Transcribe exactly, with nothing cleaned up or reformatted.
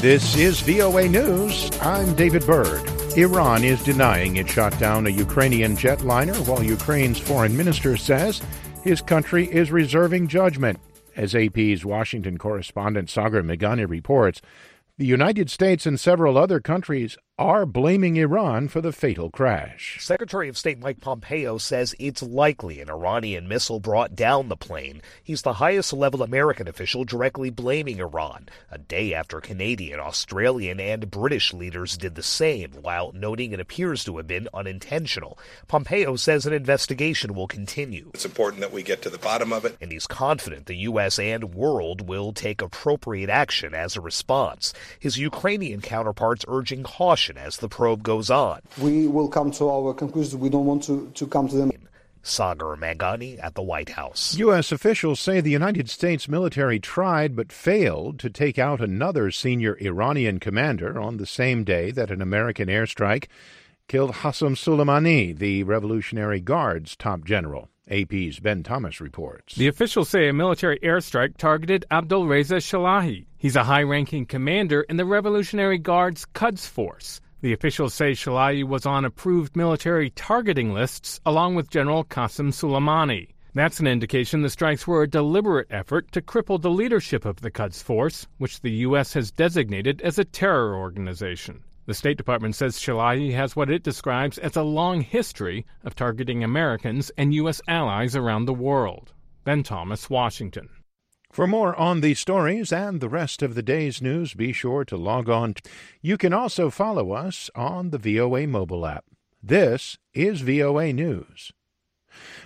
This is V O A News. I'm David Byrd. Iran is denying it shot down a Ukrainian jetliner, while Ukraine's foreign minister says his country is reserving judgment. As A P's Washington correspondent Sagar Meghani reports, the United States and several other countries are blaming Iran for the fatal crash. Secretary of State Mike Pompeo says it's likely an Iranian missile brought down the plane. He's the highest-level American official directly blaming Iran, a day after Canadian, Australian, and British leaders did the same, while noting it appears to have been unintentional. Pompeo says an investigation will continue. It's important that we get to the bottom of it. And he's confident the U S and world will take appropriate action as a response. His Ukrainian counterparts urging caution as the probe goes on. We will come to our conclusions. We don't want to, to come to them. Sagar Meghani at the White House. U S officials say the United States military tried but failed to take out another senior Iranian commander on the same day that an American airstrike killed Qasem Soleimani, the Revolutionary Guard's top general. A P's Ben Thomas reports. The officials say a military airstrike targeted Abdulreza Shalahi. He's a high-ranking commander in the Revolutionary Guard's Quds Force. The officials say Shalahi was on approved military targeting lists along with General Qasem Soleimani. That's an indication the strikes were a deliberate effort to cripple the leadership of the Quds Force, which the U S has designated as a terror organization. The State Department says Shalahi has what it describes as a long history of targeting Americans and U S allies around the world. Ben Thomas, Washington. For more on these stories and the rest of the day's news, be sure to log on. You can also follow us on the V O A mobile app. This is V O A News.